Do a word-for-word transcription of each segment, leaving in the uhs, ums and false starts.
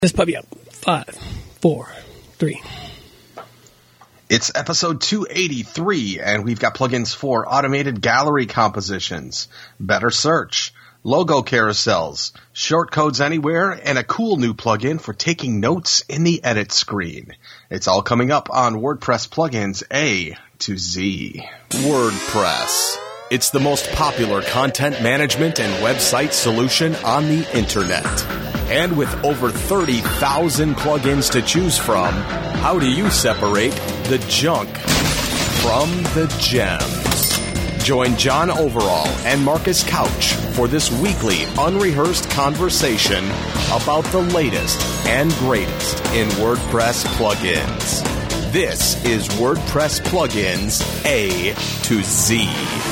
Let's puppy up. Five, four, three. It's episode two eighty-three, and we've got plugins for automated gallery compositions, better search, logo carousels, short codes anywhere, and a cool new plugin for taking notes in the edit screen. It's all coming up on WordPress plugins A to Z. WordPress. It's the most popular content management and website solution on the internet. And with over thirty thousand plugins to choose from, how do you separate the junk from the gems? Join John Overall and Marcus Couch for this weekly unrehearsed conversation about the latest and greatest in WordPress plugins. This is WordPress Plugins A to Z.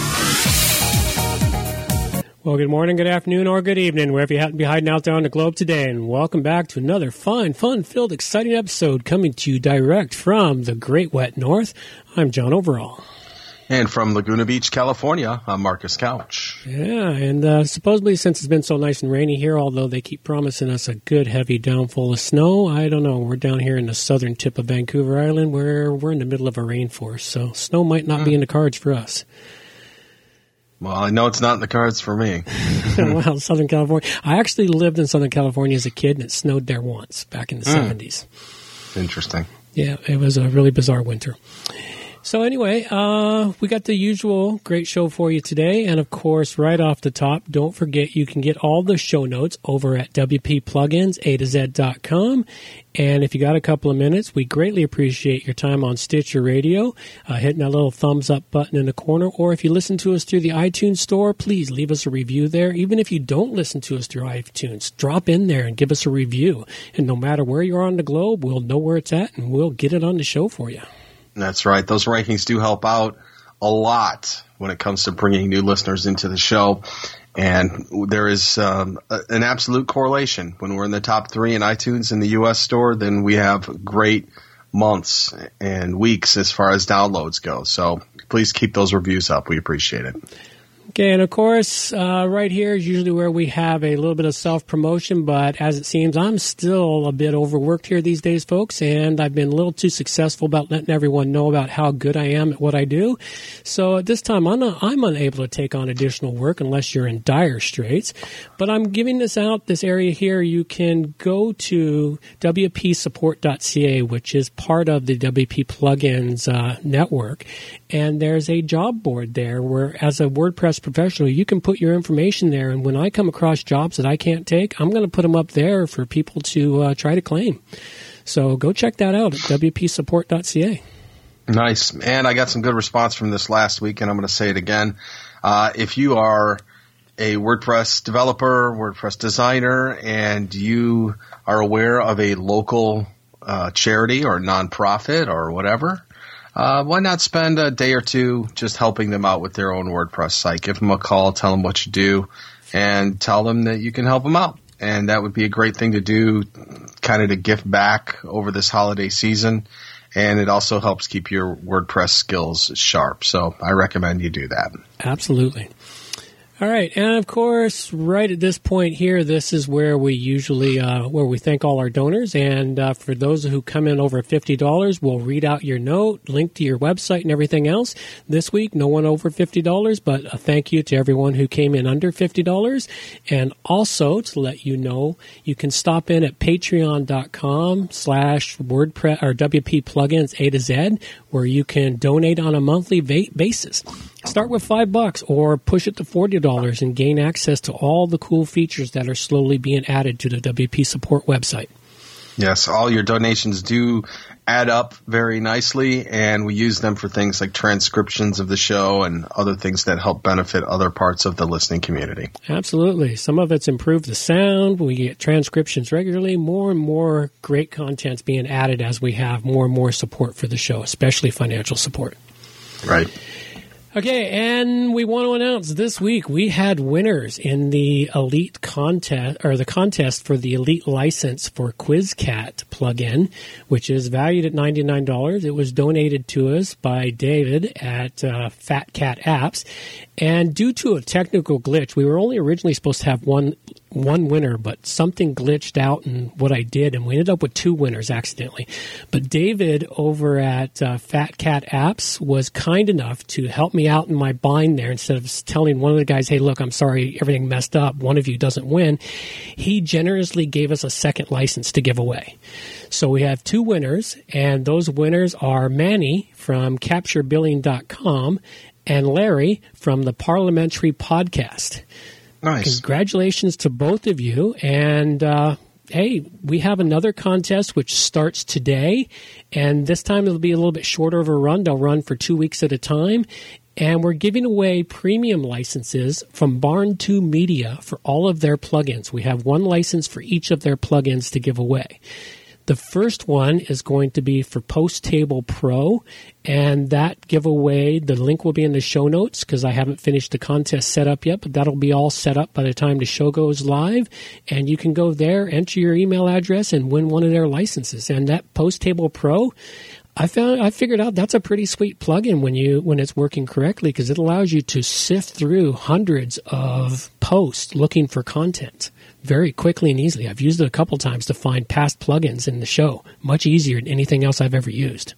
Well, good morning, good afternoon, or good evening, wherever you happen to be hiding out there on the globe today, and welcome back to another fun, fun-filled, exciting episode coming to you direct from the Great Wet North. I'm John Overall. And from Laguna Beach, California, I'm Marcus Couch. Yeah, and uh, supposedly since it's been so nice and rainy here, although they keep promising us a good heavy downfall of snow, I don't know. We're down here in the southern tip of Vancouver Island where we're in the middle of a rainforest, so snow might not mm. be in the cards for us. Well, I know it's not in the cards for me. Well, Southern California. I actually lived in Southern California as a kid, and it snowed there once back in the mm. seventies. Interesting. Yeah, it was a really bizarre winter. So anyway, uh, we got the usual great show for you today. And, of course, right off the top, don't forget you can get all the show notes over at W P plugins A to Z dot com. And if you got a couple of minutes, we greatly appreciate your time on Stitcher Radio, uh, hitting that little thumbs up button in the corner. Or if you listen to us through the iTunes store, please leave us a review there. Even if you don't listen to us through iTunes, drop in there and give us a review. And no matter where you're on the globe, we'll know where it's at and we'll get it on the show for you. That's right. Those rankings do help out a lot when it comes to bringing new listeners into the show. And there is um, a, an absolute correlation. When we're in the top three in iTunes in the U S store, then we have great months and weeks as far as downloads go. So please keep those reviews up. We appreciate it. Okay, and of course, uh, right here is usually where we have a little bit of self-promotion, but as it seems, I'm still a bit overworked here these days, folks, and I've been a little too successful about letting everyone know about how good I am at what I do. So at this time, I'm, not, I'm unable to take on additional work unless you're in dire straits, but I'm giving this out, this area here. You can go to W P support dot C A, which is part of the W P Plugins uh, network, and there's a job board there where, as a WordPress professional, you can put your information there, and when I come across jobs that I can't take, I'm going to put them up there for people to uh, try to claim. So go check that out at W P support dot C A. Nice. And I got some good response from this last week, and I'm going to say it again. Uh, if you are a WordPress developer, WordPress designer, and you are aware of a local uh, charity or nonprofit or whatever, Uh, why not spend a day or two just helping them out with their own WordPress site? Give them a call, tell them what you do, and tell them that you can help them out. And that would be a great thing to do, kind of to gift back over this holiday season. And it also helps keep your WordPress skills sharp. So I recommend you do that. Absolutely. All right, and of course, right at this point here, this is where we usually, uh, where we thank all our donors, and uh, for those who come in over fifty dollars, we'll read out your note, link to your website, and everything else. This week, no one over fifty dollars, but a thank you to everyone who came in under fifty dollars, and also to let you know, you can stop in at patreon dot com slash WordPress or W P Plugins A to Z, where you can donate on a monthly va- basis. Start with five bucks or push it to forty dollars and gain access to all the cool features that are slowly being added to the W P support website. Yes, all your donations do add up very nicely, and we use them for things like transcriptions of the show and other things that help benefit other parts of the listening community. Absolutely. Some of it's improved the sound. We get transcriptions regularly. More and more great content's being added as we have more and more support for the show, especially financial support. Right. Okay, and we want to announce this week we had winners in the Elite contest, or the contest for the Elite license for QuizCat plugin, which is valued at ninety-nine dollars. It was donated to us by David at uh, Fat Cat Apps, and due to a technical glitch, we were only originally supposed to have one one winner, but something glitched out in what I did, and we ended up with two winners accidentally. But David over at uh, Fat Cat Apps was kind enough to help me out in my bind there. Instead of telling one of the guys, hey, look, I'm sorry, everything messed up, one of you doesn't win, he generously gave us a second license to give away. So we have two winners, and those winners are Manny from capture billing dot com and Larry from the Parliamentary Podcast. Nice. Congratulations to both of you. And, uh, hey, we have another contest which starts today. And this time it'll be a little bit shorter of a run. They'll run for two weeks at a time. And we're giving away premium licenses from Barn two Media for all of their plugins. We have one license for each of their plugins to give away. The first one is going to be for Post Table Pro, and that giveaway, the link will be in the show notes because I haven't finished the contest set up yet, but that'll be all set up by the time the show goes live, and you can go there, enter your email address, and win one of their licenses. And that Post Table Pro, I found I figured out that's a pretty sweet plugin when you when it's working correctly because it allows you to sift through hundreds of posts looking for content very quickly and easily. I've used it a couple times to find past plugins in the show. Much easier than anything else I've ever used.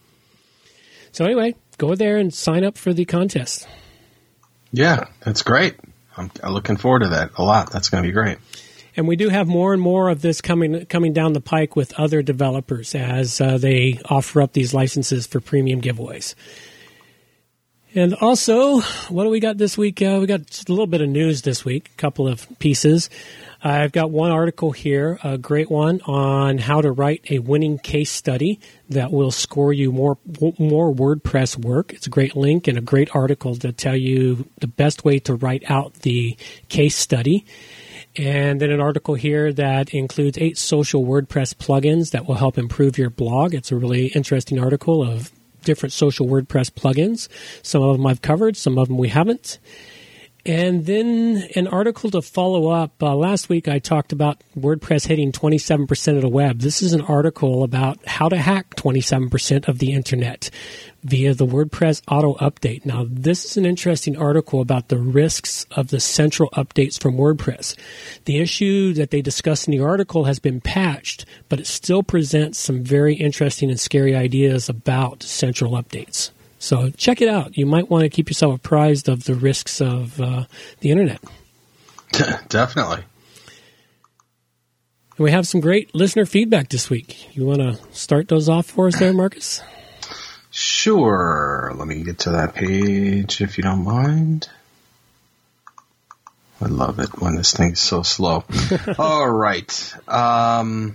So anyway, go there and sign up for the contest. Yeah, that's great. I'm, I'm looking forward to that a lot. That's going to be great. And we do have more and more of this coming coming down the pike with other developers as uh, they offer up these licenses for premium giveaways. And also, what do we got this week? Uh, we got just a little bit of news this week, a couple of pieces. Uh, I've got one article here, a great one, on how to write a winning case study that will score you more more WordPress work. It's a great link and a great article to tell you the best way to write out the case study. And then an article here that includes eight social WordPress plugins that will help improve your blog. It's a really interesting article of different social WordPress plugins. Some of them I've covered, some of them we haven't. And then an article to follow up. Uh, last week I talked about WordPress hitting twenty-seven percent of the web. This is an article about how to hack twenty-seven percent of the internet via the WordPress auto update. Now, this is an interesting article about the risks of the central updates from WordPress. The issue that they discuss in the article has been patched, but it still presents some very interesting and scary ideas about central updates. So check it out. You might want to keep yourself apprised of the risks of uh, the internet. Definitely. And we have some great listener feedback this week. You want to start those off for us there, Marcus? Sure. Let me get to that page if you don't mind. I love it when this thing's so slow. All right. Um,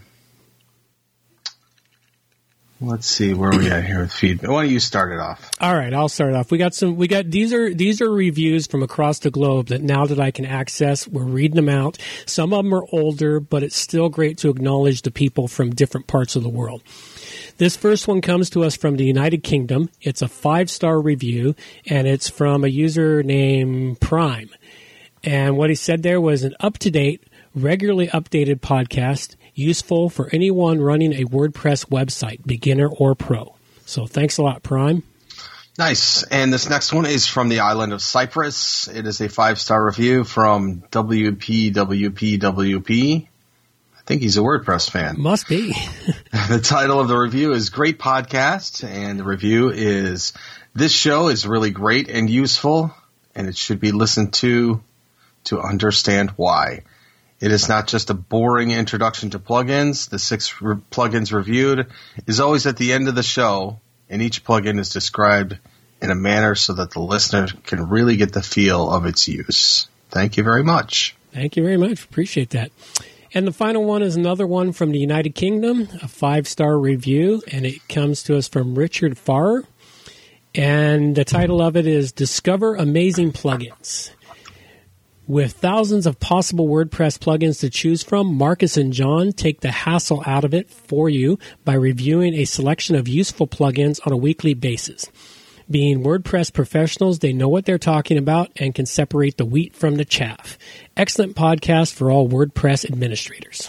let's see where we at here with feedback. Why don't you start it off? All right, I'll start off. We got some. We got these are these are reviews from across the globe that now that I can access, we're reading them out. Some of them are older, but it's still great to acknowledge the people from different parts of the world. This first one comes to us from the United Kingdom. It's a five-star review, and it's from a user named Prime. And what he said there was an up-to-date, regularly updated podcast, useful for anyone running a WordPress website, beginner or pro. So thanks a lot, Prime. Nice. And this next one is from the island of Cyprus. It is a five-star review from W P W P W P. I think he's a WordPress fan. Must be. The title of the review is Great Podcast, and the review is, this show is really great and useful, and it should be listened to to understand why. It is not just a boring introduction to plugins. The six re- plugins reviewed is always at the end of the show, and each plugin is described in a manner so that the listener can really get the feel of its use. Thank you very much. Thank you very much. Appreciate that. And the final one is another one from the United Kingdom, a five-star review, and it comes to us from Richard Farr. And the title of it is Discover Amazing Plugins. With thousands of possible WordPress plugins to choose from, Marcus and John take the hassle out of it for you by reviewing a selection of useful plugins on a weekly basis. Being WordPress professionals, they know what they're talking about and can separate the wheat from the chaff. Excellent podcast for all WordPress administrators.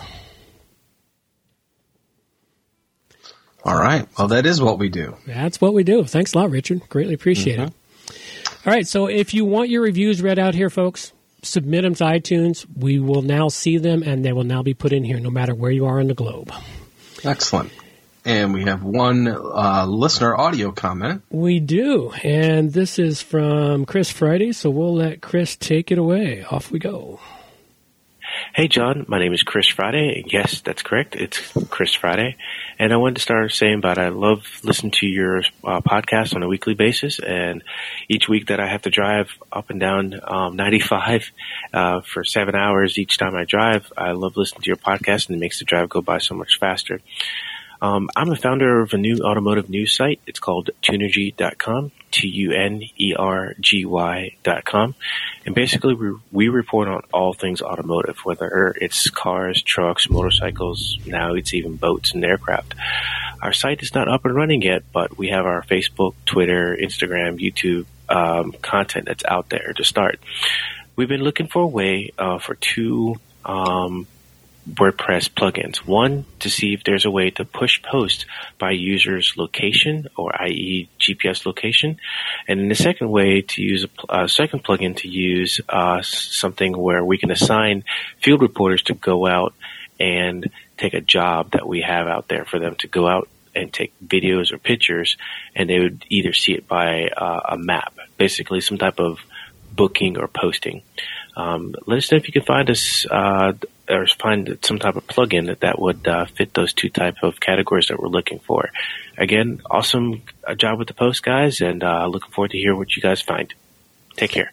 All right. Well, that is what we do. That's what we do. Thanks a lot, Richard. Greatly appreciate mm-hmm. it. All right. So if you want your reviews read out here, folks, submit them to iTunes. We will now see them, and they will now be put in here no matter where you are in the globe. Excellent. And we have one uh, listener audio comment. We do, and this is from Chris Friday, so we'll let Chris take it away. Off we go. Hey, John, my name is Chris Friday. Yes, that's correct. It's Chris Friday. And I wanted to start saying about I love listening to your uh, podcast on a weekly basis. And each week that I have to drive up and down um, ninety-five uh, for seven hours each time I drive, I love listening to your podcast, and it makes the drive go by so much faster. Um, I'm the founder of a new automotive news site. It's called Tunergy dot com, T U N E R G Y dot com. And basically, we, we report on all things automotive, whether it's cars, trucks, motorcycles, now it's even boats and aircraft. Our site is not up and running yet, but we have our Facebook, Twitter, Instagram, YouTube um, content that's out there to start. We've been looking for a way uh, for two um WordPress plugins. One, to see if there's a way to push posts by users' location, or that is G P S location. And then the second way, to use a, a second plugin to use uh, something where we can assign field reporters to go out and take a job that we have out there for them to go out and take videos or pictures, and they would either see it by uh, a map, basically some type of booking or posting. Um, let us know if you can find us uh, or find some type of plugin that, that would uh, fit those two type of categories that we're looking for. Again, awesome uh, job with the post, guys, and uh, looking forward to hear what you guys find. Take care.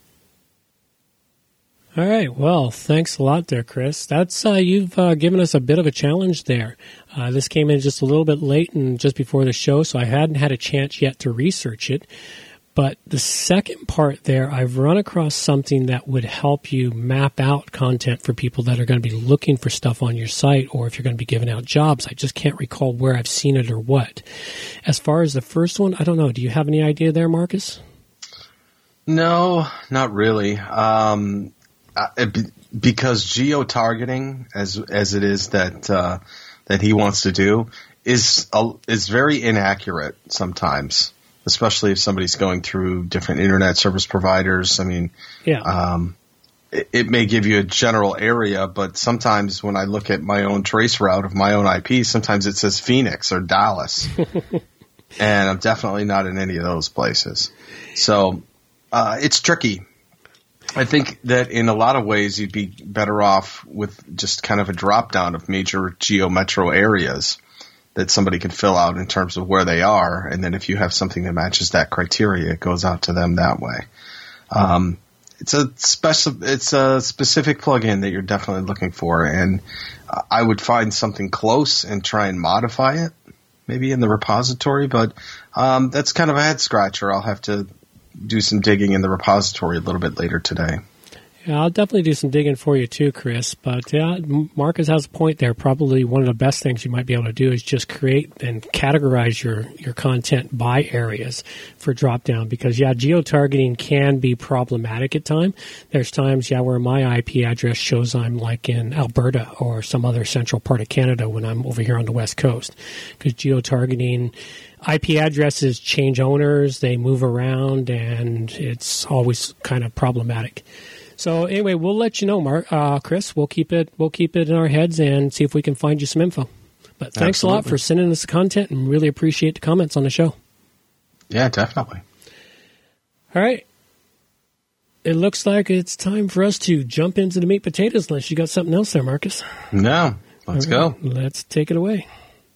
All right. Well, thanks a lot there, Chris. That's uh, you've uh, given us a bit of a challenge there. Uh, this came in just a little bit late and just before the show, so I hadn't had a chance yet to research it. But the second part there, I've run across something that would help you map out content for people that are going to be looking for stuff on your site, or if you're going to be giving out jobs. I just can't recall where I've seen it or what. As far as the first one, I don't know. Do you have any idea there, Marcus? No, not really. Um, it, because geo-targeting, as as it is that uh, that he wants to do, is uh, is very inaccurate sometimes. Especially if somebody's going through different internet service providers. I mean, yeah. um, it, it may give you a general area, but sometimes when I look at my own trace route of my own I P, sometimes it says Phoenix or Dallas. And I'm definitely not in any of those places. So uh, it's tricky. I think that in a lot of ways you'd be better off with just kind of a drop down of major geo-metro areas that somebody can fill out in terms of where they are, and then if you have something that matches that criteria, it goes out to them that way. Um, it's a special, it's a specific plugin that you're definitely looking for, and I would find something close and try and modify it, maybe in the repository. But um, that's kind of a head scratcher. I'll have to do some digging in the repository a little bit later today. Yeah, I'll definitely do some digging for you too, Chris. But yeah, Marcus has a point there. Probably one of the best things you might be able to do is just create and categorize your, your content by areas for drop down. Because yeah, geo-targeting can be problematic at times. There's times, yeah, where my I P address shows I'm like in Alberta or some other central part of Canada when I'm over here on the West Coast. Because geo-targeting, I P addresses change owners, they move around, and it's always kind of problematic. So anyway, we'll let you know, Mark, uh, Chris. We'll keep it. We'll keep it in our heads and see if we can find you some info. But thanks Absolutely. a lot for sending us the content, and really appreciate the comments on the show. Yeah, definitely. All right. It looks like it's time for us to jump into the meat potatoes. Unless you got something else there, Marcus. No, let's right, go. Let's take it away.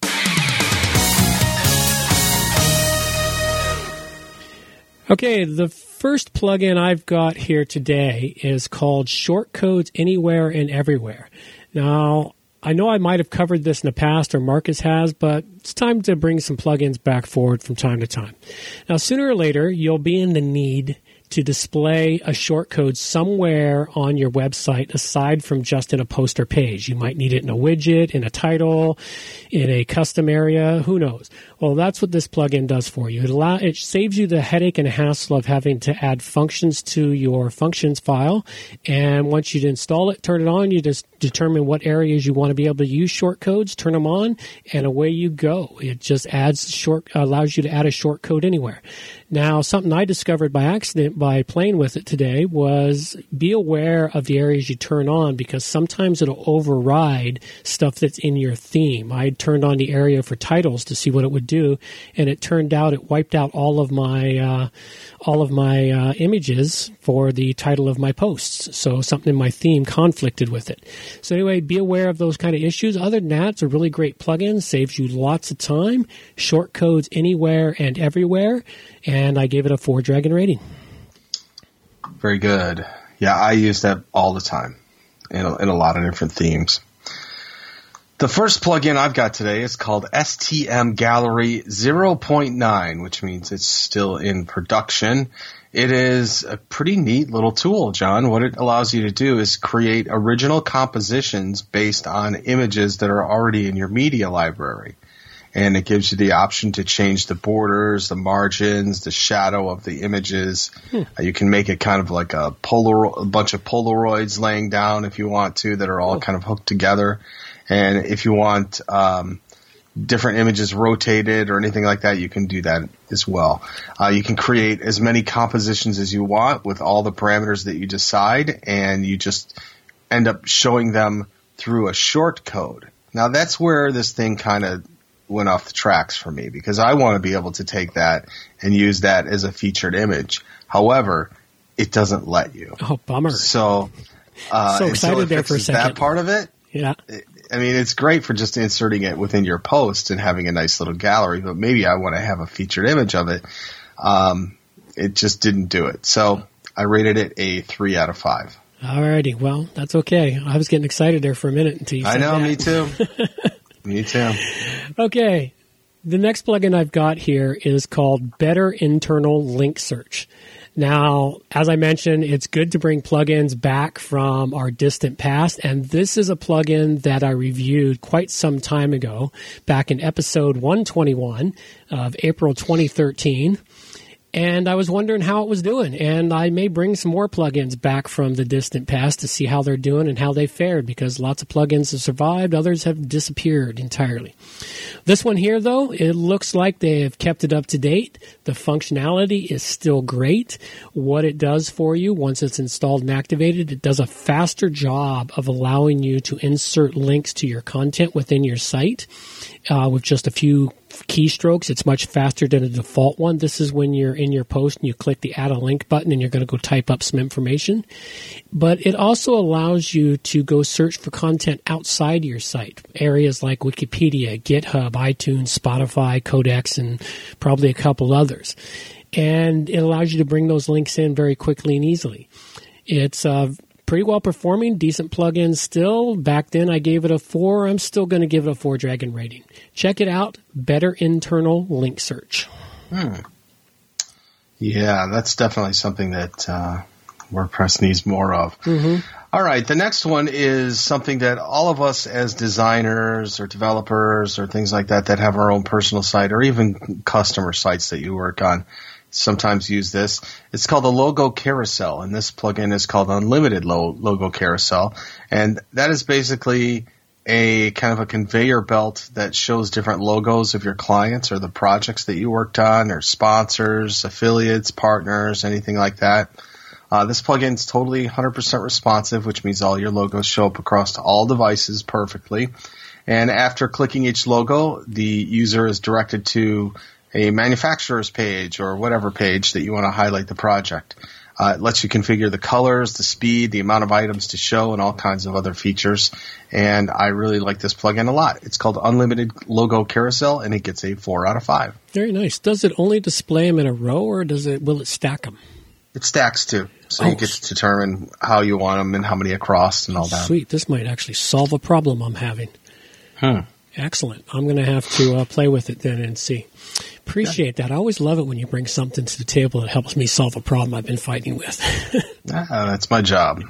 Okay, the first plugin I've got here today is called Shortcodes Anywhere and Everywhere. Now, I know I might have covered this in the past, or Marcus has, but it's time to bring some plugins back forward from time to time. Now, sooner or later, you'll be in the need to display a shortcode somewhere on your website aside from just in a poster page. You might need it in a widget, in a title, in a custom area, who knows. Well, that's what this plugin does for you. It allow, it saves you the headache and hassle of having to add functions to your functions file. And once you install it, turn it on, you just determine what areas you want to be able to use shortcodes, turn them on, and away you go. It just adds short, allows you to add a shortcode anywhere. Now, something I discovered by accident by playing with it today was be aware of the areas you turn on, because sometimes it'll override stuff that's in your theme. I turned on the area for titles to see what it would do, and it turned out it wiped out all of my uh, all of my uh, images for the title of my posts. So something in my theme conflicted with it. So anyway, be aware of those kind of issues. Other than that, it's a really great plugin. Saves you lots of time. Short codes anywhere and everywhere. And I gave it a four dragon rating. Very good. Yeah, I use that all the time in a, in a lot of different themes. The first plugin I've got today is called S T M Gallery zero point nine, which means it's still in production. It is a pretty neat little tool, John. What it allows you to do is create original compositions based on images that are already in your media library. And it gives you the option to change the borders, the margins, the shadow of the images. Hmm. Uh, you can make it kind of like a, Polaro- a bunch of Polaroids laying down if you want to, that are all oh. kind of hooked together. And if you want um, different images rotated or anything like that, you can do that as well. Uh, you can create as many compositions as you want with all the parameters that you decide, and you just end up showing them through a short code. Now, that's where this thing kind of went off the tracks for me, because I want to be able to take that and use that as a featured image. However, it doesn't let you. Oh, bummer. So, uh, so excited there for a second. That part of it. Yeah. It, I mean, it's great for just inserting it within your post and having a nice little gallery, but maybe I want to have a featured image of it. Um, it just didn't do it. So I rated it a three out of five. Alrighty. Well, that's okay. I was getting excited there for a minute until you said I know, that. me too. Me too. Okay. The next plugin I've got here is called Better Internal Link Search. Now, as I mentioned, it's good to bring plugins back from our distant past, and this is a plugin that I reviewed quite some time ago, back in episode one twenty-one of April twenty thirteen. And I was wondering how it was doing, and I may bring some more plugins back from the distant past to see how they're doing and how they fared, because lots of plugins have survived, others have disappeared entirely. This one here, though, it looks like they have kept it up to date. The functionality is still great. What it does for you once it's installed and activated, it does a faster job of allowing you to insert links to your content within your site uh, with just a few keystrokes. It's much faster than a default one. This is when you're in your post and you click the add a link button and you're going to go type up some information. But it also allows you to go search for content outside your site. Areas like Wikipedia, GitHub, iTunes, Spotify, Codex, and probably a couple others. And it allows you to bring those links in very quickly and easily. It's uh, pretty well performing, decent plugin still. Back then I gave it a four. I'm still going to give it a four dragon rating. Check it out. Better Internal Link Search. Hmm. Yeah, that's definitely something that uh, WordPress needs more of. Mm-hmm. All right, the next one is something that all of us as designers or developers or things like that that have our own personal site or even customer sites that you work on sometimes use this. It's called the Logo Carousel, and this plugin is called Unlimited Logo Carousel. And that is basically a kind of a conveyor belt that shows different logos of your clients or the projects that you worked on, or sponsors, affiliates, partners, anything like that. Uh, this plugin is totally one hundred percent responsive, which means all your logos show up across all devices perfectly. And after clicking each logo, the user is directed to a manufacturer's page or whatever page that you want to highlight the project. Uh, it lets you configure the colors, the speed, the amount of items to show, and all kinds of other features. And I really like this plugin a lot. It's called Unlimited Logo Carousel, and it gets a four out of five. Very nice. Does it only display them in a row, or does it will it stack them? It stacks too, so oh. you get to determine how you want them and how many across and all that. Sweet. This might actually solve a problem I'm having. Hmm. Excellent. I'm going to have to uh, play with it then and see. Appreciate that. I always love it when you bring something to the table that helps me solve a problem I've been fighting with. ah, that's my job.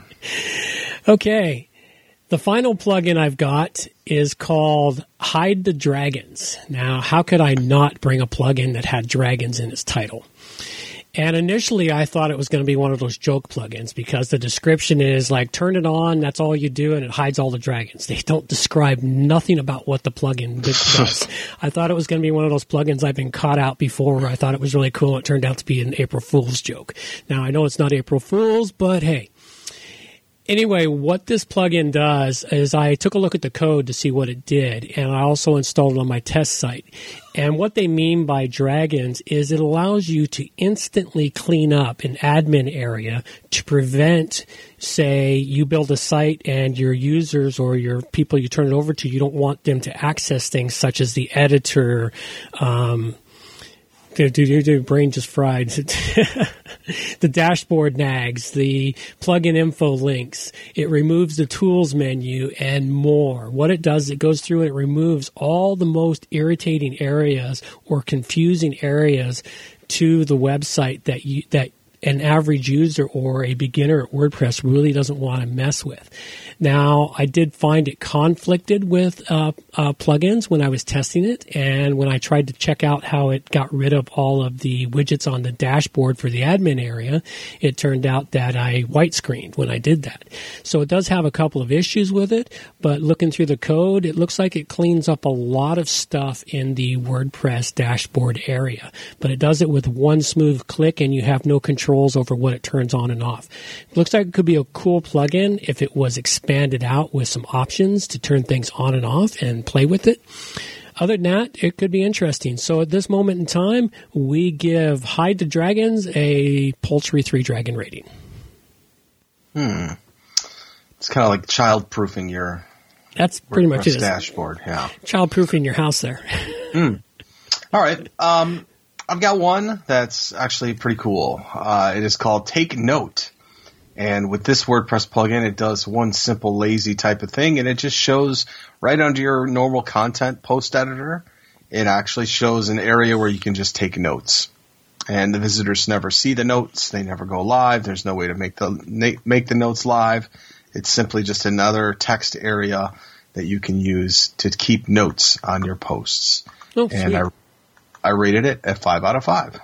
Okay. The final plugin I've got is called Hide the Dragons. Now, how could I not bring a plugin that had dragons in its title? And initially, I thought it was going to be one of those joke plugins because the description is like, turn it on, that's all you do, and it hides all the dragons. They don't describe nothing about what the plugin does. I thought it was going to be one of those plugins I've been caught out before where I thought it was really cool. It turned out to be an April Fool's joke. Now, I know it's not April Fool's, but hey. Anyway, what this plugin does is I took a look at the code to see what it did, and I also installed it on my test site. And what they mean by dragons is it allows you to instantly clean up an admin area to prevent, say, you build a site and your users or your people you turn it over to, you don't want them to access things such as the editor, um, Dude, dude, dude, brain just fried. The dashboard nags, the plugin info links. It removes the tools menu and more. What it does, it goes through and it removes all the most irritating areas or confusing areas to the website that you that an average user or a beginner at WordPress really doesn't want to mess with. Now, I did find it conflicted with uh, uh, plugins when I was testing it, and when I tried to check out how it got rid of all of the widgets on the dashboard for the admin area, it turned out that I white screened when I did that. So it does have a couple of issues with it, but looking through the code, it looks like it cleans up a lot of stuff in the WordPress dashboard area. But it does it with one smooth click, and you have no controls over what it turns on and off. It looks like it could be a cool plugin if it was expanded out with some options to turn things on and off and play with it. Other than that, it could be interesting. So at this moment in time, we give Hide the Dragons a paltry three dragon rating. Hmm. It's kind of like child-proofing your That's pretty much it. Dashboard, yeah. Child-proofing your house there. Hmm. All right. Um, I've got one that's actually pretty cool. Uh, it is called Take Note. And with this WordPress plugin, it does one simple, lazy type of thing, and it just shows right under your normal content post editor. It actually shows an area where you can just take notes. And the visitors never see the notes. They never go live. There's no way to make the make the notes live. It's simply just another text area that you can use to keep notes on your posts. Oh, and sweet. I I rated it at five out of five.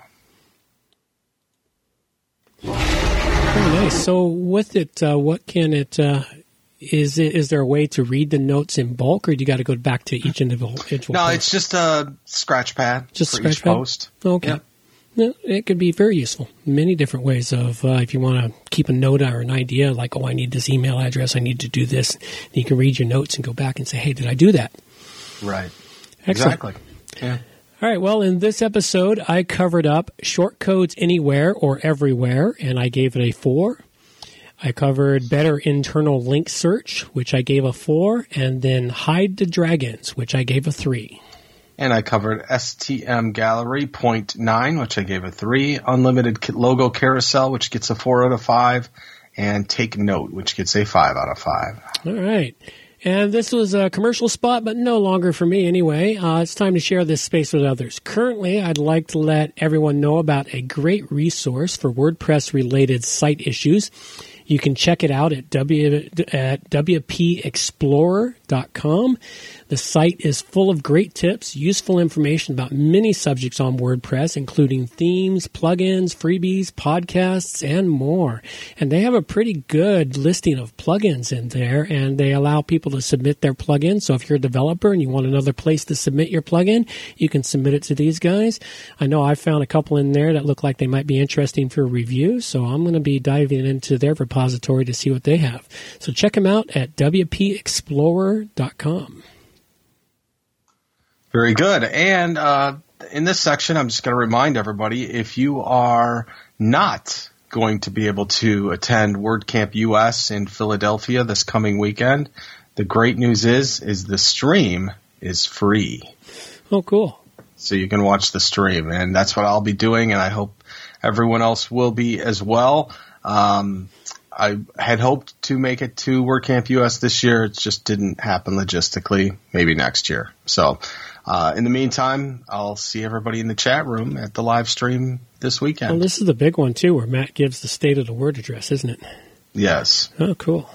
Very nice. So with it, uh, what can it, uh, is it, is there a way to read the notes in bulk, or do you got to go back to each individual, individual No, post? it's just a scratch pad Just for scratch each pad? post. Okay. Yep. No, it could be very useful. Many different ways of, uh, if you want to keep a note or an idea, like, oh, I need this email address, I need to do this. You can read your notes and go back and say, hey, did I do that? Right. Excellent. Exactly. Yeah. All right, well, in this episode, I covered up shortcodes anywhere or everywhere, and I gave it a four. I covered better internal link search, which I gave a four, and then hide the dragons, which I gave a three. And I covered S T M Gallery point nine, which I gave a three. Unlimited logo carousel, which gets a four out of five. And Take Note, which gets a five out of five. All right. And this was a commercial spot, but no longer for me anyway. Uh, it's time to share this space with others. Currently, I'd like to let everyone know about a great resource for WordPress-related site issues. You can check it out at, w, at w p explorer dot com. The site is full of great tips, useful information about many subjects on WordPress, including themes, plugins, freebies, podcasts, and more. And they have a pretty good listing of plugins in there, and they allow people to submit their plugins. So if you're a developer and you want another place to submit your plugin, you can submit it to these guys. I know I've found a couple in there that look like they might be interesting for review, so I'm going to be diving into their repository to see what they have. So check them out at w p explorer dot com. Very good. And uh, in this section, I'm just going to remind everybody, if you are not going to be able to attend WordCamp U S in Philadelphia this coming weekend, the great news is, is the stream is free. Oh, cool. So you can watch the stream, and that's what I'll be doing, and I hope everyone else will be as well. Um, I had hoped to make it to WordCamp U S this year. It just didn't happen logistically. Maybe next year. So uh, in the meantime, I'll see everybody in the chat room at the live stream this weekend. Well, this is the big one, too, where Matt gives the state of the word address, isn't it? Yes. Oh, cool.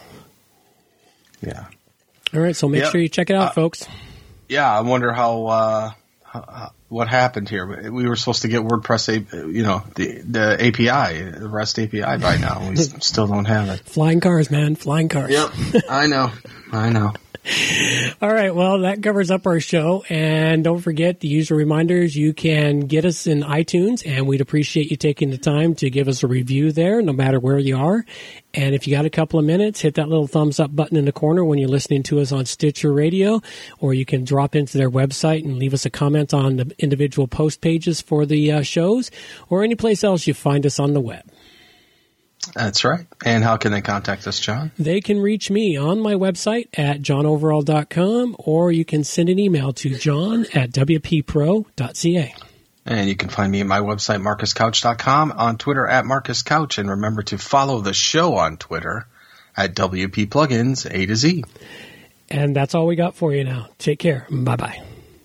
Yeah. All right, so make yep. sure you check it out, uh, folks. Yeah, I wonder how uh, uh, what happened here? We were supposed to get WordPress, you know, the the A P I, the REST A P I by now. We still don't have it. Flying cars, man, flying cars. Yep, I know, I know. All right, well, that covers up our show. And don't forget the usual reminders. You can get us in iTunes, and we'd appreciate you taking the time to give us a review there, no matter where you are. And if you got a couple of minutes, hit that little thumbs up button in the corner when you're listening to us on Stitcher Radio, or you can drop into their website and leave us a comment on the individual post pages for the uh, shows, or any place else you find us on the web. That's right. And how can they contact us, John? They can reach me on my website at john overall dot com, or you can send an email to john at w p pro dot c a. And you can find me at my website, marcus couch dot com, on Twitter at marcus couch, and remember to follow the show on Twitter at W P Plugins A to Z. And that's all we got for you now. Take care. Bye-bye.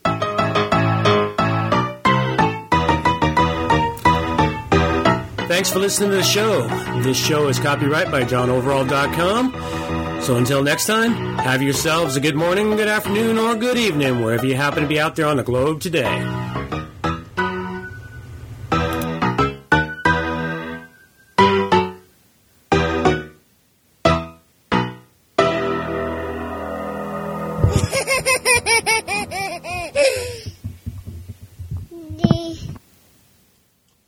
Thanks for listening to the show. This show is copyright by john overall dot com. So until next time, have yourselves a good morning, good afternoon, or good evening, wherever you happen to be out there on the globe today.